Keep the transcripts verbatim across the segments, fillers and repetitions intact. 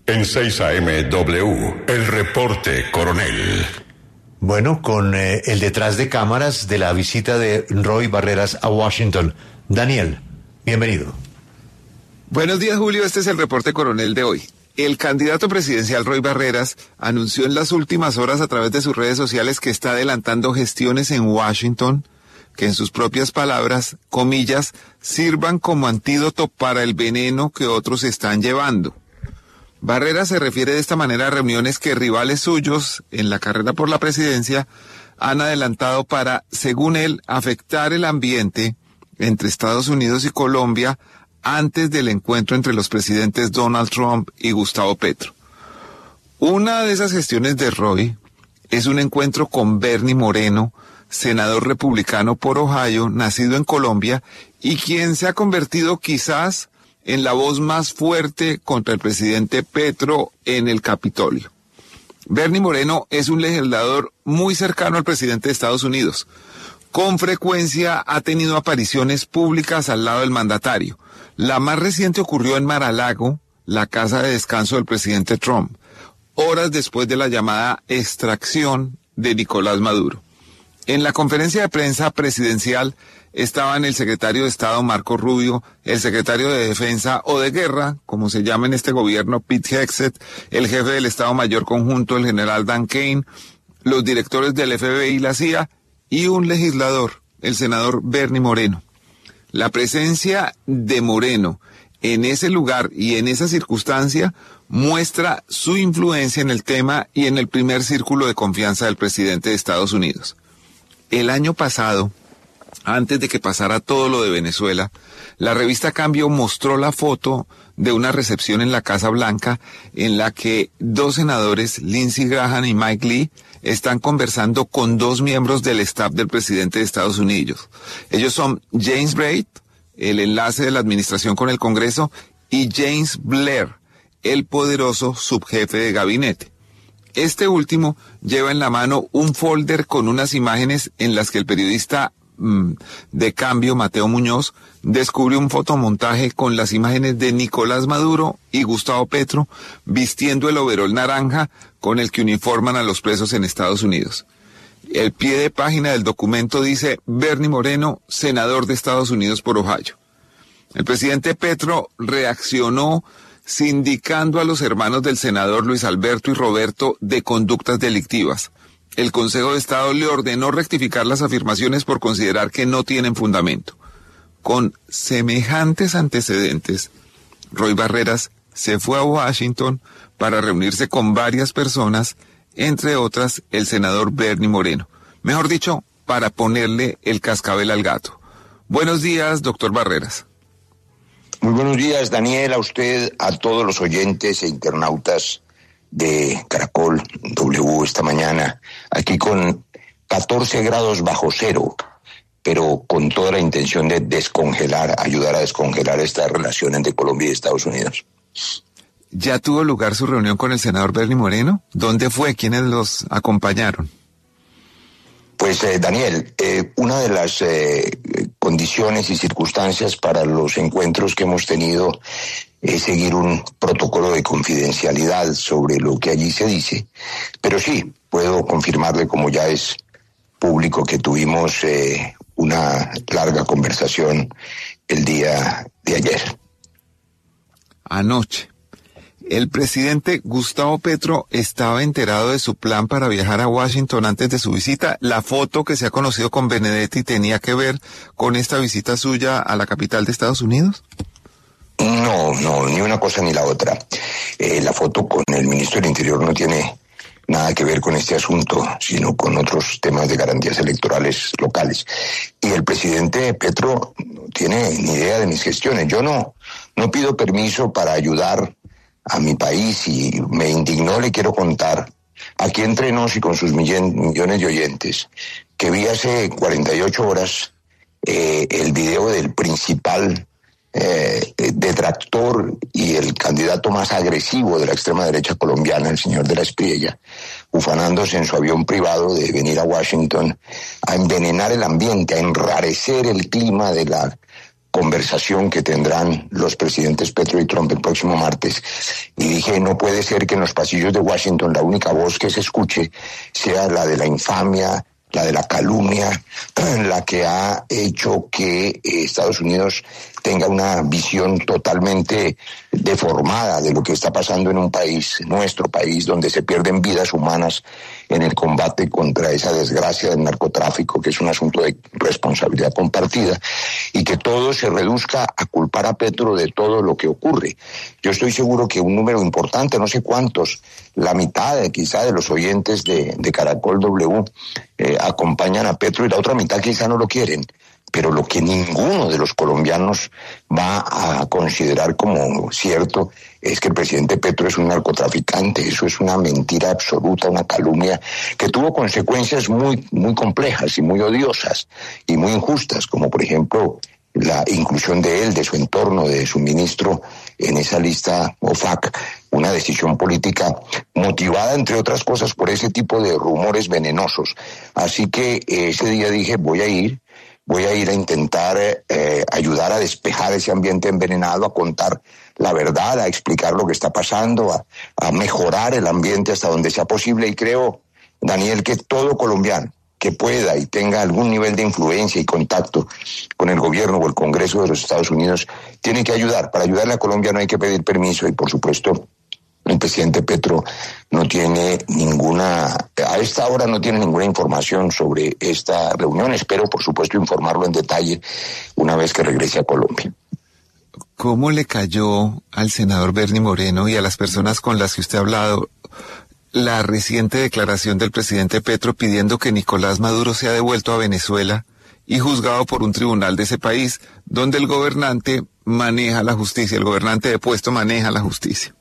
En seis A M W, el reporte coronel. Bueno, con eh, el detrás de cámaras de la visita de Roy Barreras a Washington. Daniel, bienvenido. Buenos días, Julio. Este es el reporte coronel de hoy. El candidato presidencial Roy Barreras anunció en las últimas horas a través de sus redes sociales que está adelantando gestiones en Washington que, en sus propias palabras, comillas, sirvan como antídoto para el veneno que otros están llevando. Barreras se refiere de esta manera a reuniones que rivales suyos en la carrera por la presidencia han adelantado para, según él, afectar el ambiente entre Estados Unidos y Colombia antes del encuentro entre los presidentes Donald Trump y Gustavo Petro. Una de esas gestiones de Roy es un encuentro con Bernie Moreno, senador republicano por Ohio, nacido en Colombia, y quien se ha convertido quizás en la voz más fuerte contra el presidente Petro en el Capitolio. Bernie Moreno es un legislador muy cercano al presidente de Estados Unidos. Con frecuencia ha tenido apariciones públicas al lado del mandatario. La más reciente ocurrió en Mar-a-Lago, la casa de descanso del presidente Trump, horas después de la llamada extracción de Nicolás Maduro. En la conferencia de prensa presidencial estaban el secretario de Estado Marco Rubio, el secretario de Defensa o de Guerra, como se llama en este gobierno, Pete Hegseth, el jefe del Estado Mayor Conjunto, el general Dan Kane, los directores del F B I y la C I A y un legislador, el senador Bernie Moreno. La presencia de Moreno en ese lugar y en esa circunstancia muestra su influencia en el tema y en el primer círculo de confianza del presidente de Estados Unidos. El año pasado, antes de que pasara todo lo de Venezuela, la revista Cambio mostró la foto de una recepción en la Casa Blanca en la que dos senadores, Lindsey Graham y Mike Lee, están conversando con dos miembros del staff del presidente de Estados Unidos. Ellos son James Braid, el enlace de la administración con el Congreso, y James Blair, el poderoso subjefe de gabinete. Este último lleva en la mano un folder con unas imágenes en las que el periodista mmm, de Cambio, Mateo Muñoz, descubrió un fotomontaje con las imágenes de Nicolás Maduro y Gustavo Petro vistiendo el overol naranja con el que uniforman a los presos en Estados Unidos. El pie de página del documento dice Bernie Moreno, senador de Estados Unidos por Ohio. El presidente Petro reaccionó sindicando a los hermanos del senador Luis Alberto y Roberto de conductas delictivas. El Consejo de Estado le ordenó rectificar las afirmaciones por considerar que no tienen fundamento. Con semejantes antecedentes, Roy Barreras se fue a Washington para reunirse con varias personas, entre otras el senador Bernie Moreno. Mejor dicho, para ponerle el cascabel al gato. Buenos días, doctor Barreras. Muy buenos días, Daniel, a usted, a todos los oyentes e internautas de Caracol W esta mañana, aquí con catorce grados bajo cero, pero con toda la intención de descongelar, ayudar a descongelar esta relación entre Colombia y Estados Unidos. ¿Ya tuvo lugar su reunión con el senador Bernie Moreno? ¿Dónde fue? ¿Quiénes los acompañaron? Pues, eh, Daniel, eh, una de las eh, condiciones y circunstancias para los encuentros que hemos tenido es seguir un protocolo de confidencialidad sobre lo que allí se dice, pero sí, puedo confirmarle, como ya es público, que tuvimos eh, una larga conversación el día de ayer. Anoche. El presidente Gustavo Petro estaba enterado de su plan para viajar a Washington antes de su visita. La foto que se ha conocido con Benedetti tenía que ver con esta visita suya a la capital de Estados Unidos. No, no, ni una cosa ni la otra. Eh, la foto con el ministro del Interior no tiene nada que ver con este asunto, sino con otros temas de garantías electorales locales. Y el presidente Petro no tiene ni idea de mis gestiones. Yo no, no pido permiso para ayudar a mi país y me indignó, le quiero contar, aquí entre nos y con sus millones de oyentes, que vi hace cuarenta y ocho horas eh, el video del principal eh, detractor y el candidato más agresivo de la extrema derecha colombiana, el señor de la Espriella, ufanándose en su avión privado de venir a Washington a envenenar el ambiente, a enrarecer el clima de la conversación que tendrán los presidentes Petro y Trump el próximo martes, y dije, no puede ser que en los pasillos de Washington la única voz que se escuche sea la de la infamia, la de la calumnia, la que ha hecho que Estados Unidos tenga una visión totalmente deformada de lo que está pasando en un país, nuestro país, donde se pierden vidas humanas en el combate contra esa desgracia del narcotráfico, que es un asunto de responsabilidad compartida, y que todo se reduzca a culpar a Petro de todo lo que ocurre. Yo estoy seguro que un número importante, no sé cuántos, la mitad de, quizá de los oyentes de, de Caracol W eh, acompañan a Petro, y la otra mitad quizá no lo quieren. Pero lo que ninguno de los colombianos va a considerar como cierto es que el presidente Petro es un narcotraficante. Eso es una mentira absoluta, una calumnia que tuvo consecuencias muy, muy complejas y muy odiosas y muy injustas, como por ejemplo la inclusión de él, de su entorno, de su ministro en esa lista O F A C, una decisión política motivada, entre otras cosas, por ese tipo de rumores venenosos. Así que ese día dije, voy a ir, voy a ir a intentar eh, ayudar a despejar ese ambiente envenenado, a contar la verdad, a explicar lo que está pasando, a, a mejorar el ambiente hasta donde sea posible. Y creo, Daniel, que todo colombiano que pueda y tenga algún nivel de influencia y contacto con el gobierno o el Congreso de los Estados Unidos tiene que ayudar. Para ayudarle a Colombia no hay que pedir permiso, y por supuesto el presidente Petro no tiene ninguna, a esta hora no tiene ninguna información sobre esta reunión. Espero, por supuesto, informarlo en detalle una vez que regrese a Colombia. ¿Cómo le cayó al senador Bernie Moreno y a las personas con las que usted ha hablado la reciente declaración del presidente Petro pidiendo que Nicolás Maduro sea devuelto a Venezuela y juzgado por un tribunal de ese país, donde el gobernante maneja la justicia, el gobernante de puesto maneja la justicia?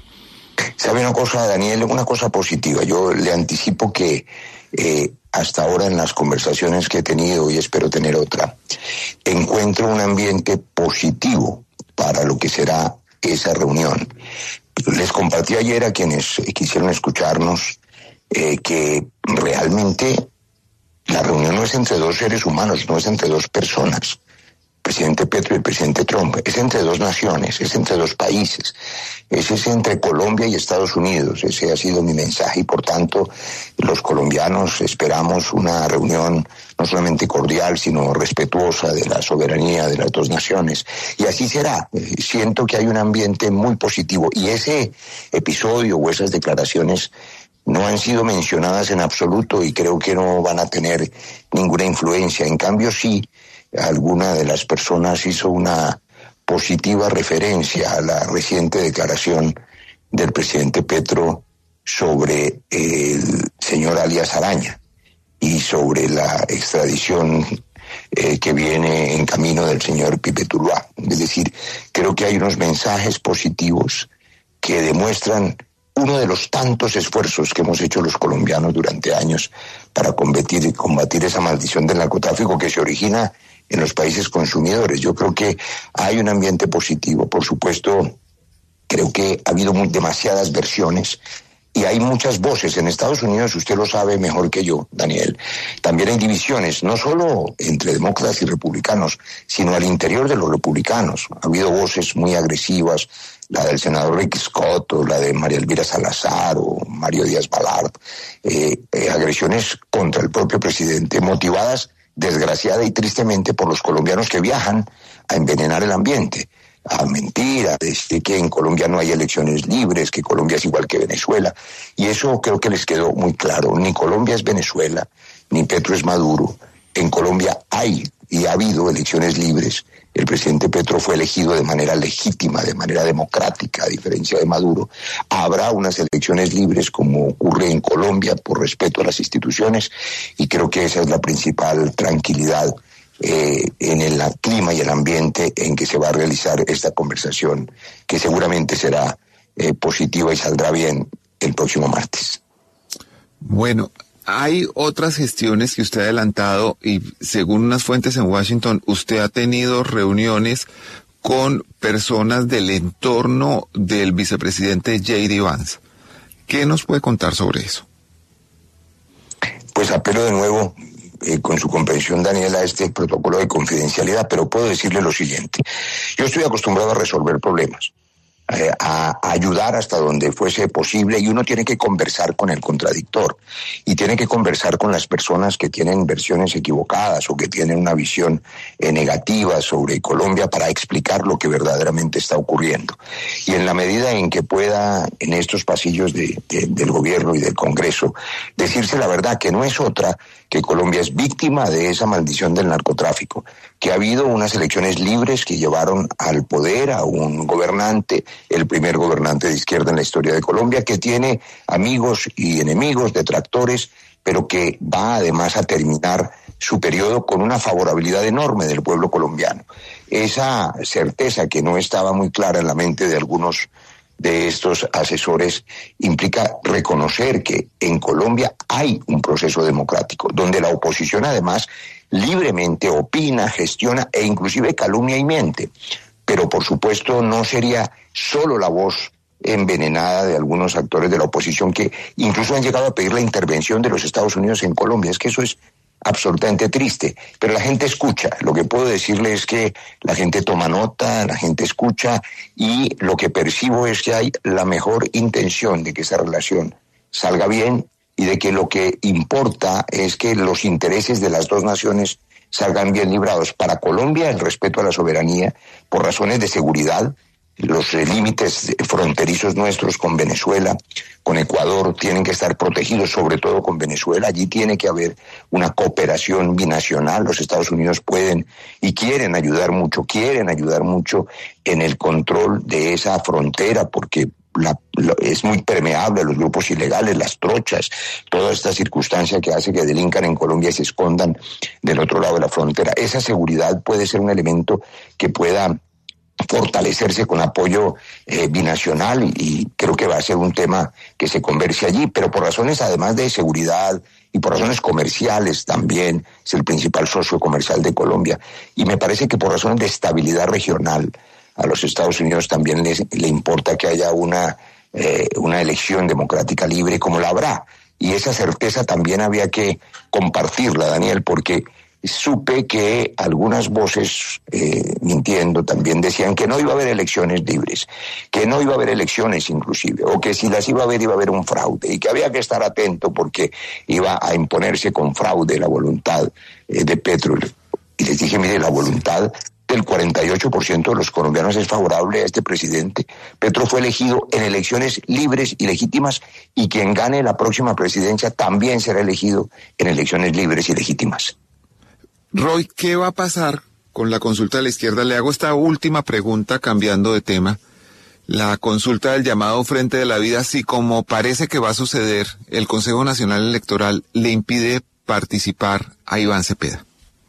¿Sabe una cosa, Daniel? Una cosa positiva. Yo le anticipo que eh, hasta ahora en las conversaciones que he tenido, y espero tener otra, encuentro un ambiente positivo para lo que será esa reunión. Les compartí ayer a quienes quisieron escucharnos eh, que realmente la reunión no es entre dos seres humanos, no es entre dos personas, el presidente Petro y el presidente Trump, es entre dos naciones, es entre dos países, es, es entre Colombia y Estados Unidos. Ese ha sido mi mensaje, y por tanto los colombianos esperamos una reunión no solamente cordial, sino respetuosa de la soberanía de las dos naciones, y así será. Siento que hay un ambiente muy positivo, y ese episodio o esas declaraciones no han sido mencionadas en absoluto, y creo que no van a tener ninguna influencia. En cambio, sí, alguna de las personas hizo una positiva referencia a la reciente declaración del presidente Petro sobre el señor alias Araña y sobre la extradición eh, que viene en camino del señor Pipe Tuluá. Es decir, creo que hay unos mensajes positivos que demuestran uno de los tantos esfuerzos que hemos hecho los colombianos durante años para combatir, combatir esa maldición del narcotráfico que se origina en los países consumidores. Yo creo que hay un ambiente positivo. Por supuesto, creo que ha habido muy, demasiadas versiones, y hay muchas voces. En Estados Unidos, usted lo sabe mejor que yo, Daniel, también hay divisiones, no solo entre demócratas y republicanos, sino al interior de los republicanos. Ha habido voces muy agresivas, la del senador Rick Scott, o la de María Elvira Salazar, o Mario Díaz Balart, eh, eh, agresiones contra el propio presidente, motivadas desgraciada y tristemente por los colombianos que viajan a envenenar el ambiente, a mentir, a decir que en Colombia no hay elecciones libres, que Colombia es igual que Venezuela. Y eso creo que les quedó muy claro. Ni Colombia es Venezuela, ni Petro es Maduro. En Colombia hay y ha habido elecciones libres. El presidente Petro fue elegido de manera legítima, de manera democrática, a diferencia de Maduro. Habrá unas elecciones libres como ocurre en Colombia por respeto a las instituciones, y creo que esa es la principal tranquilidad eh, en el clima y el ambiente en que se va a realizar esta conversación, que seguramente será eh, positiva y saldrá bien el próximo martes. Bueno, hay otras gestiones que usted ha adelantado, y según unas fuentes en Washington, usted ha tenido reuniones con personas del entorno del vicepresidente J D Vance. ¿Qué nos puede contar sobre eso? Pues apelo de nuevo, eh, con su comprensión, Daniel, a este protocolo de confidencialidad, pero puedo decirle lo siguiente. Yo estoy acostumbrado a resolver problemas, eh, a, a ayudar hasta donde fuese posible, y uno tiene que conversar con el contradictor y tiene que conversar con las personas que tienen versiones equivocadas o que tienen una visión eh, negativa sobre Colombia para explicar lo que verdaderamente está ocurriendo. Y en la medida en que pueda, en estos pasillos de, de, del gobierno y del Congreso, decirse la verdad, que no es otra que Colombia es víctima de esa maldición del narcotráfico, que ha habido unas elecciones libres que llevaron al poder a un gobernante, el primer gobernante de izquierda en la historia de Colombia, que tiene amigos y enemigos, detractores, pero que va además a terminar su periodo con una favorabilidad enorme del pueblo colombiano. Esa certeza que no estaba muy clara en la mente de algunos de estos asesores implica reconocer que en Colombia hay un proceso democrático, donde la oposición además libremente opina, gestiona e inclusive calumnia y miente. Pero por supuesto no sería solo la voz envenenada de algunos actores de la oposición que incluso han llegado a pedir la intervención de los Estados Unidos en Colombia. Es que eso es absolutamente triste, pero la gente escucha. Lo que puedo decirle es que la gente toma nota, la gente escucha, y lo que percibo es que hay la mejor intención de que esa relación salga bien y de que lo que importa es que los intereses de las dos naciones salgan bien librados. Para Colombia, el respeto a la soberanía por razones de seguridad. Los eh, límites fronterizos nuestros con Venezuela, con Ecuador, tienen que estar protegidos, sobre todo con Venezuela. Allí tiene que haber una cooperación binacional. Los Estados Unidos pueden y quieren ayudar mucho, quieren ayudar mucho en el control de esa frontera, porque la, la, es muy permeable a los grupos ilegales, las trochas, toda esta circunstancia que hace que delincan en Colombia y se escondan del otro lado de la frontera. Esa seguridad puede ser un elemento que pueda fortalecerse con apoyo eh, binacional, y, y creo que va a ser un tema que se converse allí, pero por razones además de seguridad y por razones comerciales también. Es el principal socio comercial de Colombia, y me parece que por razones de estabilidad regional a los Estados Unidos también les, le importa que haya una, eh, una elección democrática libre, como la habrá, y esa certeza también había que compartirla, Daniel, porque supe que algunas voces, eh, mintiendo, también decían que no iba a haber elecciones libres, que no iba a haber elecciones inclusive, o que si las iba a haber iba a haber un fraude, y que había que estar atento porque iba a imponerse con fraude la voluntad eh, de Petro. Y les dije, mire, la voluntad del cuarenta y ocho por ciento de los colombianos es favorable a este presidente. Petro fue elegido en elecciones libres y legítimas, y quien gane la próxima presidencia también será elegido en elecciones libres y legítimas. Roy, ¿qué va a pasar con la consulta de la izquierda? Le hago esta última pregunta cambiando de tema. La consulta del llamado Frente de la Vida, si como parece que va a suceder, el Consejo Nacional Electoral le impide participar a Iván Cepeda.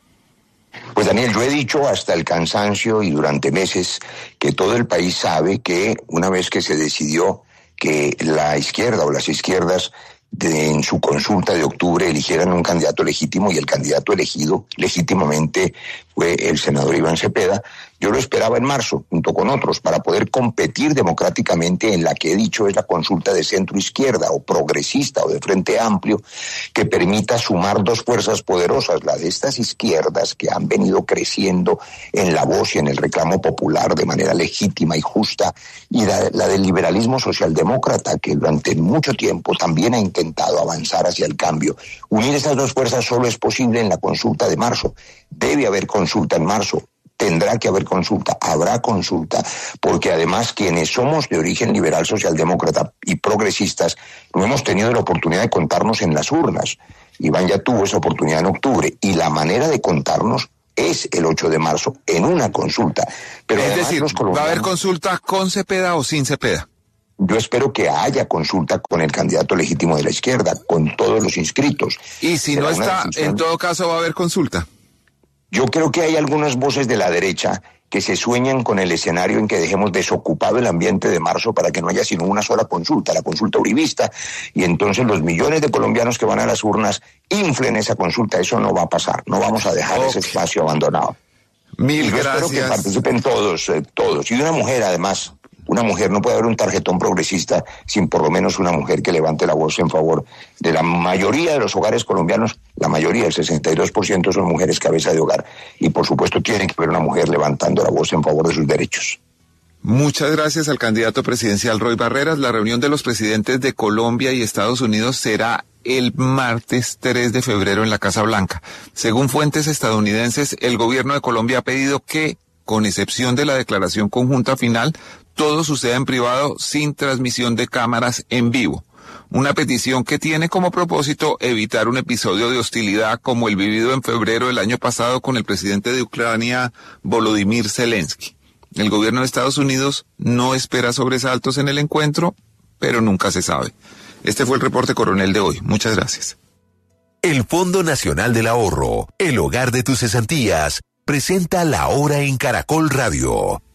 Pues Daniel, yo he dicho hasta el cansancio y durante meses que todo el país sabe que una vez que se decidió que la izquierda o las izquierdas De, en su consulta de octubre eligieran un candidato legítimo, y el candidato elegido legítimamente fue el senador Iván Cepeda, yo lo esperaba en marzo, junto con otros, para poder competir democráticamente en la que he dicho es la consulta de centro izquierda o progresista o de Frente Amplio, que permita sumar dos fuerzas poderosas, la de estas izquierdas que han venido creciendo en la voz y en el reclamo popular de manera legítima y justa, y la, la del liberalismo socialdemócrata, que durante mucho tiempo también ha intentado avanzar hacia el cambio. Unir esas dos fuerzas solo es posible en la consulta de marzo. Debe haber consulta en marzo. Tendrá que haber consulta, habrá consulta, porque además quienes somos de origen liberal, socialdemócrata y progresistas no hemos tenido la oportunidad de contarnos en las urnas. Iván ya tuvo esa oportunidad en octubre, y la manera de contarnos es el ocho de marzo en una consulta. Pero es además, decir, los colombianos, ¿va a haber consulta con Cepeda o sin Cepeda? Yo espero que haya consulta con el candidato legítimo de la izquierda, con todos los inscritos. Y si no está, en todo caso va a haber consulta. Yo creo que hay algunas voces de la derecha que se sueñan con el escenario en que dejemos desocupado el ambiente de marzo para que no haya sino una sola consulta, la consulta uribista, y entonces los millones de colombianos que van a las urnas inflen esa consulta. Eso no va a pasar, no vamos a dejar okay. ese espacio abandonado. Mil y yo gracias. Espero que participen todos, eh, todos, y una mujer además. Una mujer, no puede haber un tarjetón progresista sin por lo menos una mujer que levante la voz en favor de la mayoría de los hogares colombianos. La mayoría, el sesenta y dos por ciento son mujeres cabeza de hogar. Y por supuesto tiene que haber una mujer levantando la voz en favor de sus derechos. Muchas gracias al candidato presidencial Roy Barreras. La reunión de los presidentes de Colombia y Estados Unidos será el martes tres de febrero en la Casa Blanca. Según fuentes estadounidenses, el gobierno de Colombia ha pedido que, con excepción de la declaración conjunta final, todo suceda en privado sin transmisión de cámaras en vivo. Una petición que tiene como propósito evitar un episodio de hostilidad como el vivido en febrero del año pasado con el presidente de Ucrania, Volodymyr Zelensky. El gobierno de Estados Unidos no espera sobresaltos en el encuentro, pero nunca se sabe. Este fue el reporte coronel de hoy. Muchas gracias. El Fondo Nacional del Ahorro, el hogar de tus cesantías, presenta La Hora en Caracol Radio.